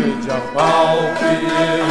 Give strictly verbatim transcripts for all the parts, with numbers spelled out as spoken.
جفاوی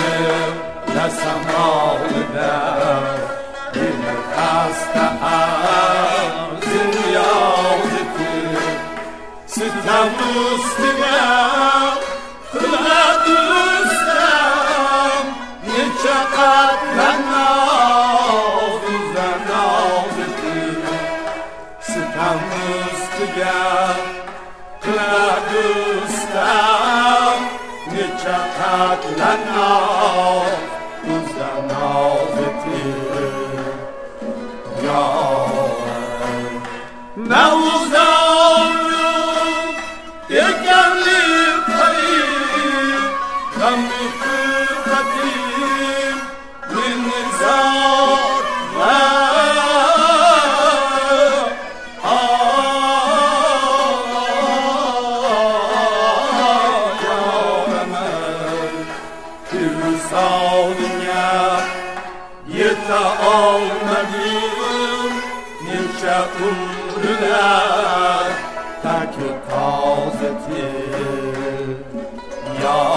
لسمال در این خسته از یادتی ستم دوستیم خلق دوستم یه چقدر ننازی زنازتی ستم دوستیم خلق دوستم یه چقدر ننازی زنازتی یا نوزم یکمی پرید کمی قدیم من زاد و آیارمه پیرسانیه یه تا آمدیم نیچه عمرونه تک تازتی یا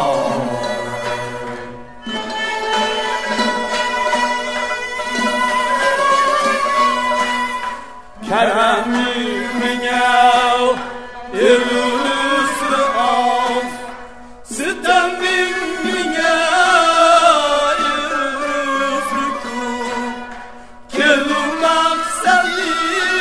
کرمی میگو ایروس آز ستم میگو ایروس کو کلو مقصدی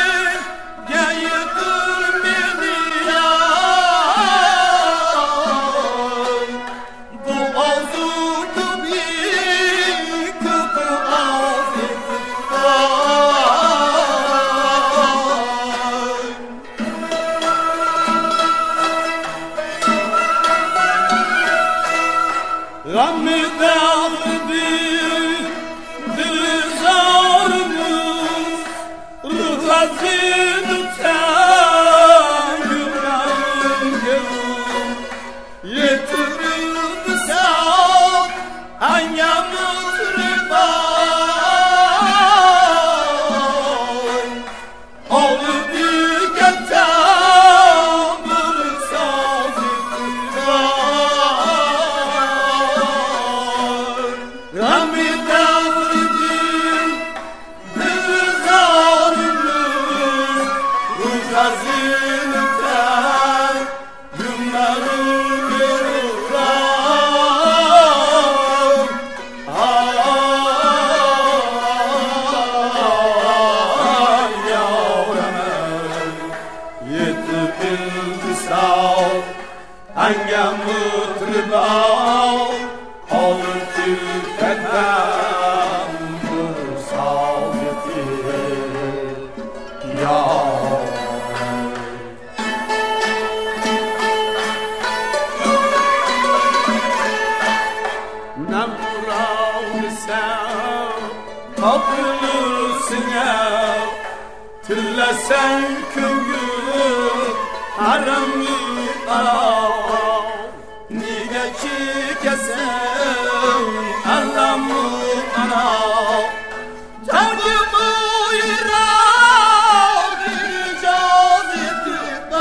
غم دردی دل زارمون رو غزین تنگم گرون یه توری بساد هنگم مطربای آلو بیگتم برسازی غمی دردیم دل زارمون رو غزین تن گمرو گرورم آیارمه یه تو انتصاب هنگم مطربان آور تو کدم برسایتی یا نمراوسم قبلوسنم تلسن köngül harami ağam niye ki kesem Allah'ımı anam Tanrımı irak icazeti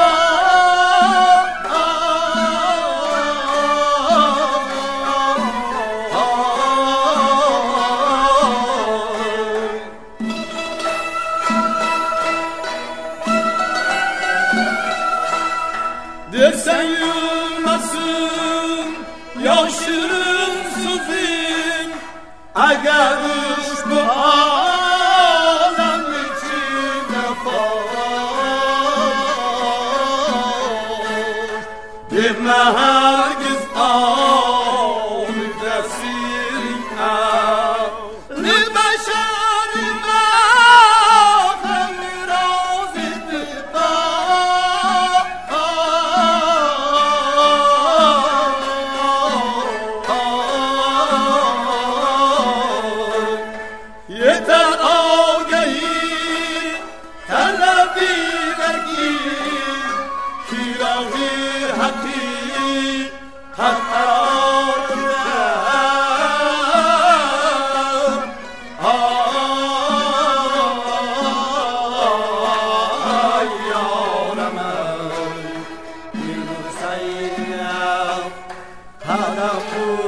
dersen yılmasın yaşırın sızın eğer üç bu alem içine faş deme herkes ağır dersin ağır yeter ağayi talebi vergi kirahı hakim نخور